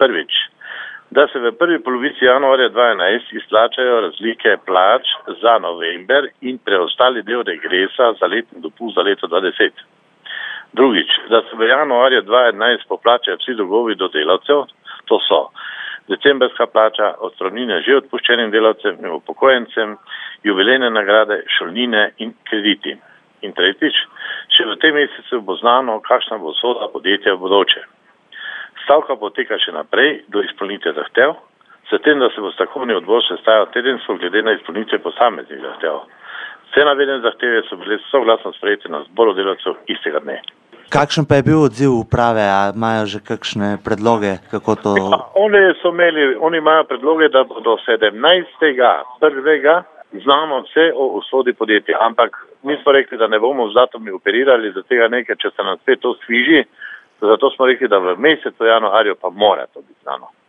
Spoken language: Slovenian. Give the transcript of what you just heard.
Prvič, da se v prvi polovici januarja 2011 izplačajo razlike plač za november in preostali del regresa za letni dopust za leto 2010. Drugič, da se v januarju 2011 poplačajo vsi dolgovi do delavcev, to so decembrska plača, odpravnine že odpuščenim delavcem in upokojencem, jubilejne nagrade, šolnine in krediti. In tretjič, še v tem mesecu bo znano, kakšna bo usoda podjetja v bodoče. Stavka poteka še naprej do izpolnitve zahtev, s tem, da se bo stavkovni odbor sestajal tedensko glede na izpolnitve posameznih zahtev. Vse navedene zahteve so bile soglasno sprejete na zboru delavcev istega dne. Kakšen pa je bil odziv uprave, a imajo že kakšne predloge, kako to? Ja, oni imajo predloge, da bo do 17.1. znano vse o usodi podjetja, ampak mi smo rekli, da ne bomo z datumi operirali, za tega nekaj, če se nam spet to sviži, zato smo rekli, da v mesecu januarju pa mora to biti znano.